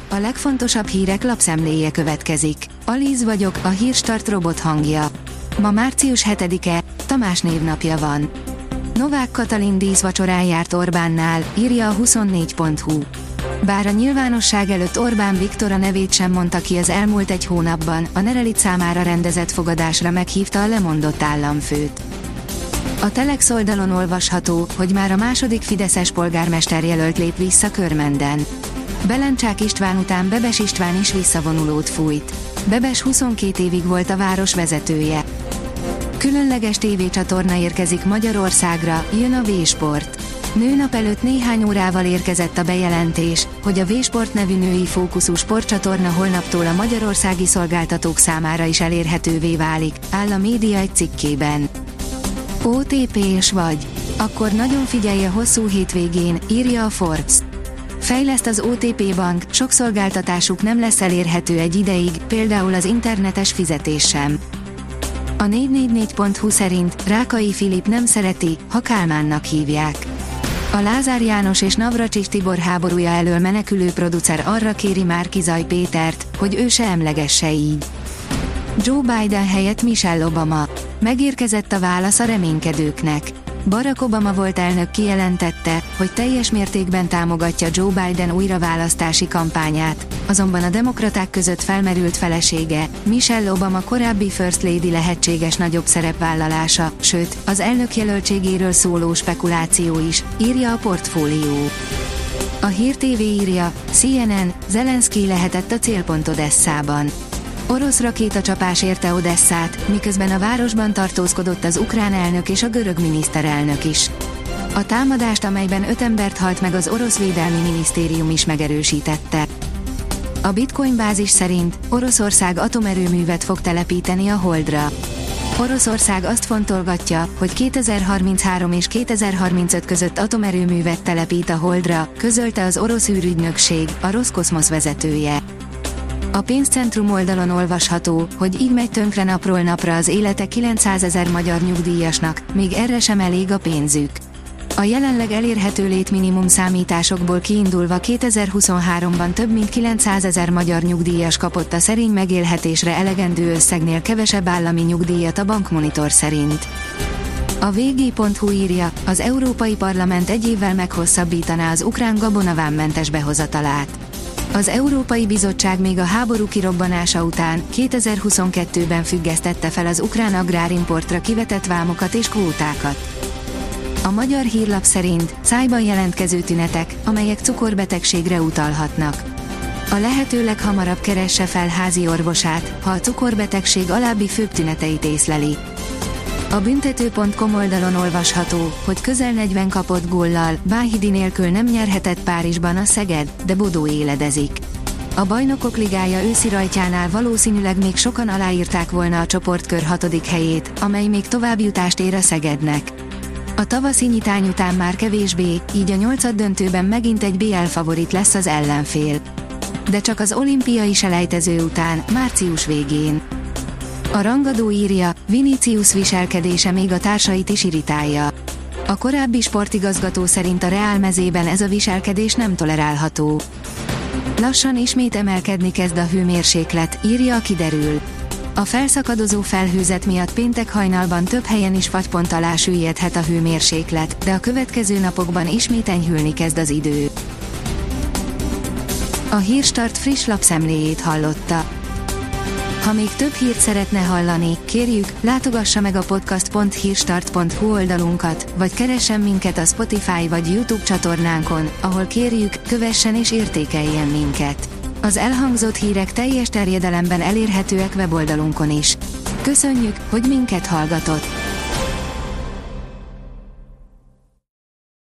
A legfontosabb hírek lapszemléje következik. Alíz vagyok, a Hírstart robot hangja. Ma március 7-e, Tamás névnapja van. Novák Katalin díszvacsorán járt Orbánnál, írja a 24.hu. Bár a nyilvánosság előtt Orbán Viktor a nevét sem mondta ki az elmúlt egy hónapban, a Nerelit számára rendezett fogadásra meghívta a lemondott államfőt. A Telex oldalon olvasható, hogy már a második fideszes polgármesterjelölt lép vissza Körmenden. Belencsák István után Bebes István is visszavonulót fújt. Bebes 22 évig volt a város vezetője. Különleges tévécsatorna érkezik Magyarországra, jön a V-Sport. Nőnap előtt néhány órával érkezett a bejelentés, hogy a V-Sport nevű női fókuszú sportcsatorna holnaptól a magyarországi szolgáltatók számára is elérhetővé válik, áll a média egy cikkében. OTP-s vagy? Akkor nagyon figyelj a hosszú hétvégén, írja a Forbes. Fejleszt az OTP Bank, sok szolgáltatásuk nem lesz elérhető egy ideig, például az internetes fizetés sem. A 444.hu szerint Rákai Filip nem szereti, ha Kálmánnak hívják. A Lázár János és Navracsics Tibor háborúja elől menekülő producer arra kéri Márki-Zay Pétert, hogy ő se emlegesse így. Joe Biden helyett Michelle Obama. Megérkezett a válasz a reménykedőknek. Barack Obama volt elnök kijelentette, hogy teljes mértékben támogatja Joe Biden újraválasztási kampányát, azonban a demokraták között felmerült felesége, Michelle Obama korábbi First Lady lehetséges nagyobb szerepvállalása, sőt, az elnökjelöltségéről szóló spekuláció is, írja a Portfólió. A Hír TV írja, CNN, Zelenszky lehetett a célpont Odesszában. Orosz rakétacsapás érte Odesszát, miközben a városban tartózkodott az ukrán elnök és a görög miniszterelnök is. A támadást, amelyben 5 embert halt meg, az orosz védelmi minisztérium is megerősítette. A Bitcoin bázis szerint Oroszország atomerőművet fog telepíteni a Holdra. Oroszország azt fontolgatja, hogy 2033 és 2035 között atomerőművet telepít a Holdra, közölte az orosz űrügynökség, a Roszkoszmosz vezetője. A pénzcentrum oldalon olvasható, hogy így megy tönkre napról napra az élete 900 000 magyar nyugdíjasnak, még erre sem elég a pénzük. A jelenleg elérhető létminimum számításokból kiindulva 2023-ban több mint 900 000 magyar nyugdíjas kapott a szerény megélhetésre elegendő összegnél kevesebb állami nyugdíjat a Bankmonitor szerint. A vg.hu írja, az Európai Parlament egy évvel meghosszabbítaná az ukrán gabonavámmentes behozatalát. Az Európai Bizottság még a háború kirobbanása után 2022-ben függesztette fel az ukrán agrárimportra kivetett vámokat és kvótákat. A Magyar Hírlap szerint szájban jelentkező tünetek, amelyek cukorbetegségre utalhatnak. A lehető leghamarabb keresse fel házi orvosát, ha a cukorbetegség alábbi főbb tüneteit észleli. A büntető.com oldalon olvasható, hogy közel 40 kapott góllal, Báhidi nélkül nem nyerhetett Párizsban a Szeged, de Bodó éledezik. A Bajnokok Ligája őszi rajtjánál valószínűleg még sokan aláírták volna a csoportkör 6. helyét, amely még továbbjutást ér a Szegednek. A tavaszi nyitány után már kevésbé, így a 8-döntőben megint egy BL favorit lesz az ellenfél. De csak az olimpiai selejtező után, március végén. A rangadó írja, Vinicius viselkedése még a társait is irritálja. A korábbi sportigazgató szerint a Real mezében ez a viselkedés nem tolerálható. Lassan ismét emelkedni kezd a hőmérséklet, írja a Kiderül. A felszakadozó felhőzet miatt péntek hajnalban több helyen is fagypont alá süllyedhet a hőmérséklet, de a következő napokban ismét enyhülni kezd az idő. A Hírstart friss lapszemléjét hallotta. Ha még több hírt szeretne hallani, kérjük, látogassa meg a podcast.hírstart.hu oldalunkat, vagy keressen minket a Spotify vagy YouTube csatornánkon, ahol kérjük, kövessen és értékeljen minket. Az elhangzott hírek teljes terjedelemben elérhetőek weboldalunkon is. Köszönjük, hogy minket hallgatott!